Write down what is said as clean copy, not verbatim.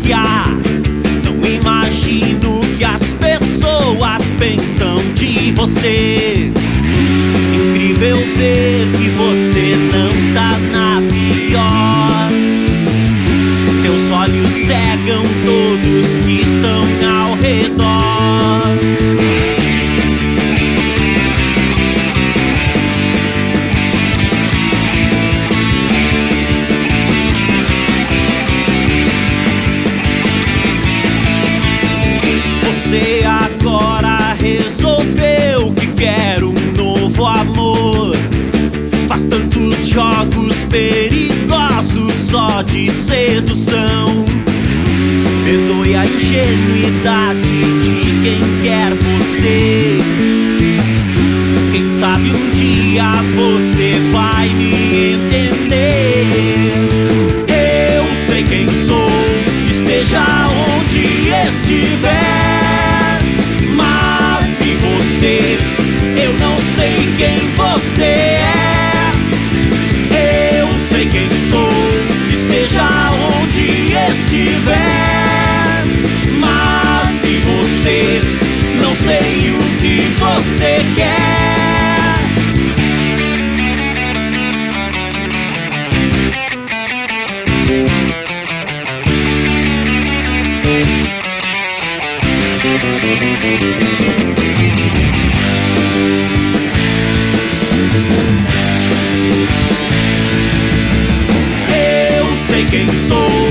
Não imagino o que as pessoas pensam de você. Incrível ver que você não está na pior. Teus olhos cegam todos que estão ao redor. Você agora resolveu que quer um novo amor. Faz tantos jogos perigosos só de sedução. Perdoe a ingenuidade de quem quer você. Quem sabe um dia você vai me entender. Eu sei quem sou, esteja onde estiver. Eu não sei quem você é. Eu sei quem sou, esteja onde estiver. Mas e você? Não sei o que você quer. Eu sei quem sou.